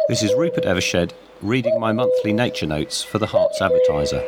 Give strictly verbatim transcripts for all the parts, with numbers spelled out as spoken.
This is Rupert Evershed reading my monthly nature notes for the Herts Advertiser.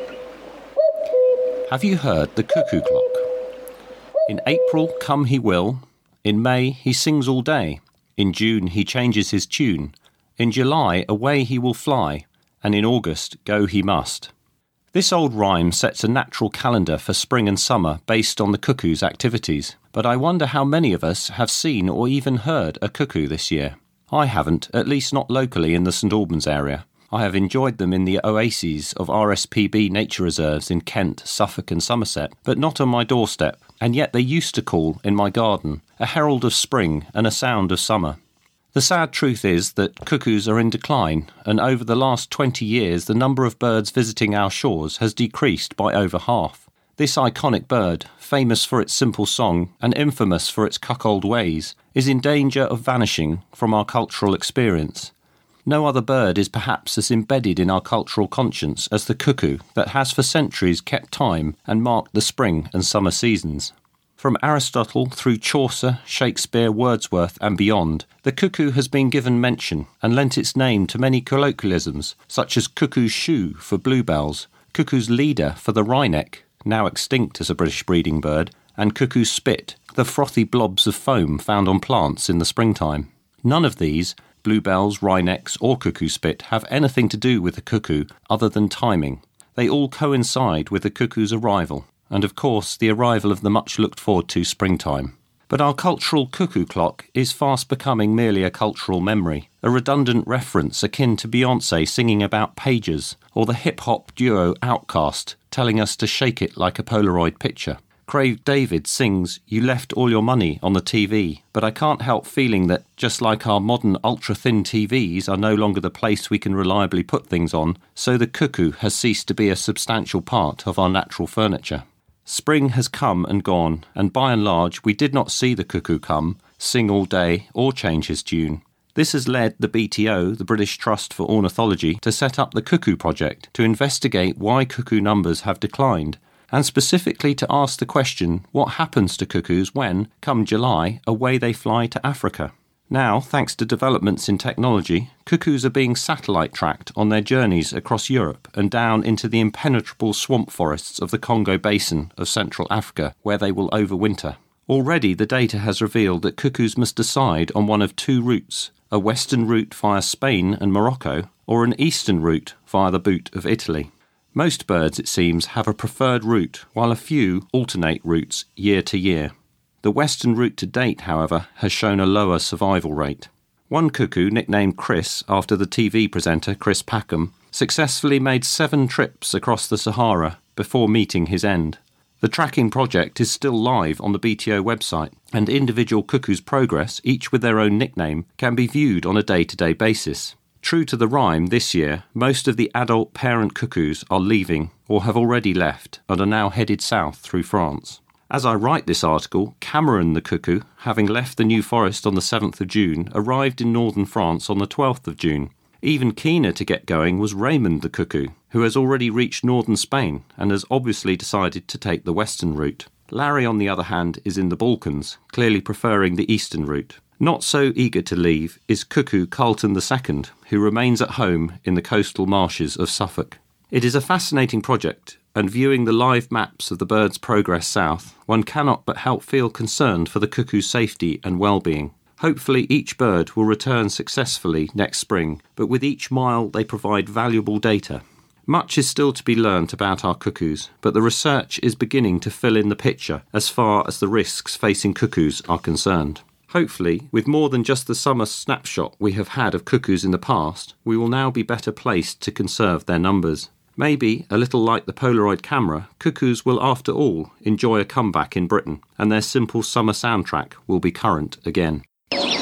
Have you heard the cuckoo clock? In April come he will, in May he sings all day, in June he changes his tune, in July away he will fly, and in August go he must. This old rhyme sets a natural calendar for spring and summer based on the cuckoo's activities, but I wonder how many of us have seen or even heard a cuckoo this year. I haven't, at least not locally in the St Albans area. I have enjoyed them in the oases of R S P B nature reserves in Kent, Suffolk and Somerset, but not on my doorstep, and yet they used to call, in my garden, a herald of spring and a sound of summer. The sad truth is that cuckoos are in decline, and over the last twenty years the number of birds visiting our shores has decreased by over half. This iconic bird, famous for its simple song and infamous for its cuckold ways, is in danger of vanishing from our cultural experience. No other bird is perhaps as embedded in our cultural conscience as the cuckoo that has for centuries kept time and marked the spring and summer seasons. From Aristotle through Chaucer, Shakespeare, Wordsworth and beyond, the cuckoo has been given mention and lent its name to many colloquialisms such as cuckoo's shoe for bluebells, cuckoo's leader for the wryneck, now extinct as a British breeding bird, and cuckoo spit, the frothy blobs of foam found on plants in the springtime. None of these, bluebells, wrynecks or cuckoo spit, have anything to do with the cuckoo other than timing. They all coincide with the cuckoo's arrival, and of course the arrival of the much looked forward to springtime. But our cultural cuckoo clock is fast becoming merely a cultural memory, a redundant reference akin to Beyoncé singing about pages, or the hip-hop duo Outkast telling us to shake it like a Polaroid picture. Craig David sings, "You left all your money on the T V," but I can't help feeling that, just like our modern ultra-thin T Vs are no longer the place we can reliably put things on, so the cuckoo has ceased to be a substantial part of our natural furniture. Spring has come and gone, and by and large we did not see the cuckoo come, sing all day, or change his tune. This has led the B T O, the British Trust for Ornithology, to set up the Cuckoo Project to investigate why cuckoo numbers have declined, and specifically to ask the question, what happens to cuckoos when, come July, away they fly to Africa? Now, thanks to developments in technology, cuckoos are being satellite tracked on their journeys across Europe and down into the impenetrable swamp forests of the Congo Basin of Central Africa, where they will overwinter. Already the data has revealed that cuckoos must decide on one of two routes, a western route via Spain and Morocco, or an eastern route via the boot of Italy. Most birds, it seems, have a preferred route, while a few alternate routes year to year. The western route to date, however, has shown a lower survival rate. One cuckoo, nicknamed Chris after the T V presenter Chris Packham, successfully made seven trips across the Sahara before meeting his end. The tracking project is still live on the B T O website, and individual cuckoos' progress, each with their own nickname, can be viewed on a day-to-day basis. True to the rhyme, this year, most of the adult parent cuckoos are leaving or have already left and are now headed south through France. As I write this article, Cameron the cuckoo, having left the New Forest on the seventh of June, arrived in northern France on the twelfth of June. Even keener to get going was Raymond the cuckoo, who has already reached northern Spain and has obviously decided to take the western route. Larry, on the other hand, is in the Balkans, clearly preferring the eastern route. Not so eager to leave is cuckoo Carlton the second, who remains at home in the coastal marshes of Suffolk. It is a fascinating project, and viewing the live maps of the bird's progress south, one cannot but help feel concerned for the cuckoo's safety and well-being. Hopefully each bird will return successfully next spring, but with each mile they provide valuable data. Much is still to be learnt about our cuckoos, but the research is beginning to fill in the picture as far as the risks facing cuckoos are concerned. Hopefully, with more than just the summer snapshot we have had of cuckoos in the past, we will now be better placed to conserve their numbers. Maybe, a little like the Polaroid camera, cuckoos will after all enjoy a comeback in Britain, and their simple summer soundtrack will be current again.